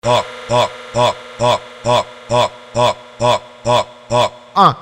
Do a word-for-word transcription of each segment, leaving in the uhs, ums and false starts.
ó, ó, ó, ó, ó, ó, ó, ó, ó, ó, ah,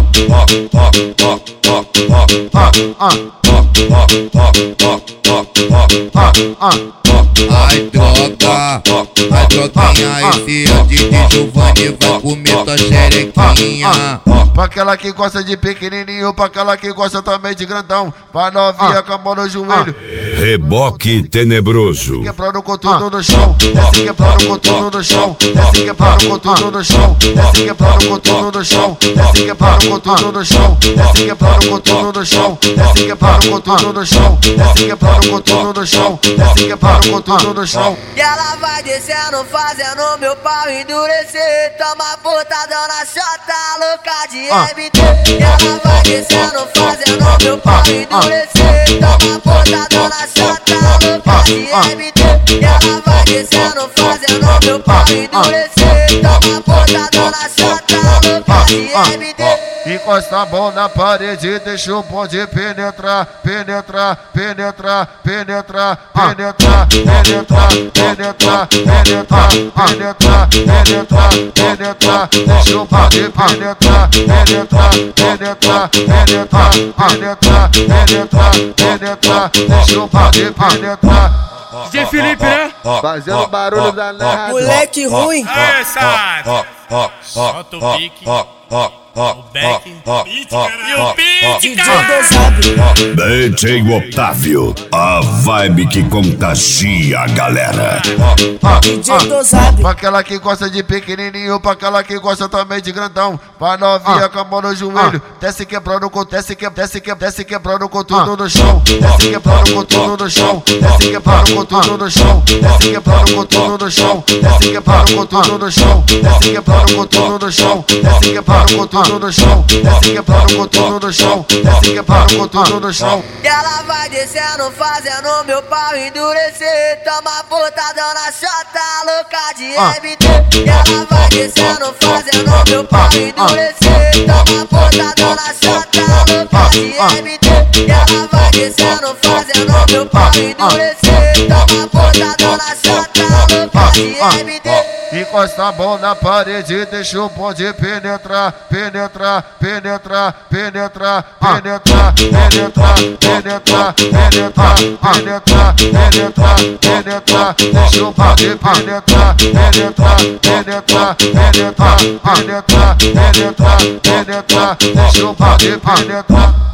ai droga, ai droguinha, esse é o D J Giovanni, vai comer tua xerequinha. pra aquela que gosta de pequenininho, pra aquela que gosta também de grandão, pra novinha com a mão no joelho. Reboque tenebroso. Quebrando com tudo no chão, desce quebrando com tudo no chão, desce quebrando com tudo no chão, desce quebrando com tudo no chão, desce quebrando com tudo no chão, desce quebrando com tudo no chão, desce quebrando com tudo no chão, desce quebrando com tudo no chão, desce quebrando com tudo no chão. E ela vai descendo, fazendo meu pau endurecer. Toma putadão na chota, louca de M D. E ela vai descendo, fazendo meu pau endurecer. Toma putadão na chota, louca de M D. E ela vai descendo, fazendo meu pau endurecer. Toma putadão na chota, louca de M D. Encosta a mão na parede, deixa o bonde penetrar, penetrar, penetrar, penetrar, penetrar, penetrar, penetrar, penetrar, penetrar, penetrar, penetrar, deixa o bonde penetrar, penetrar, penetrar, penetrar, penetrar, penetrar, penetrar, deixa o bonde penetrar. D J Felipe, né? Fazendo barulho da narrativa. Moleque ruim. É, sabe? Solta o pique. O back. E o beat, cara. D J Otávio, a vibe que contagia a galera. D J Dosado. Pra aquela que gosta de pequenininho, pra aquela que gosta também de grandão, pra novinha com a mão no joelho, desce quebrando com, desce que, desce que, desce quebrando com tudo no chão, desce quebrando com tudo no chão, desce quebrando com tudo no chão, desce quebrando com tudo no chão, desce quebrando com tudo no chão, desce quebrando com tudo no chão, desce quebrando com tudo no chão, desce quebrando com tudo no chão, desce quebrando com tudo no chão. E ela vai descendo, fazendo meu pau endurecer. Toma putadão na chota, louca de M D. E ela vai descendo, fazendo meu pau endurecer. Toma putadão na chota, louca de M D. E ela vai descendo, fazendo meu pau endurecer. Toma putadão na chota, louca de M D. Encosta a mão na parede, deixa o bonde penetrar, penetrar, penetrar, penetrar, penetrar, penetrar, penetrar, penetrar, penetrar, penetrar, penetrar, deixa o bonde penetrar, penetrar, penetrar, penetrar, penetrar, penetrar, penetrar, deixa o bonde penetrar.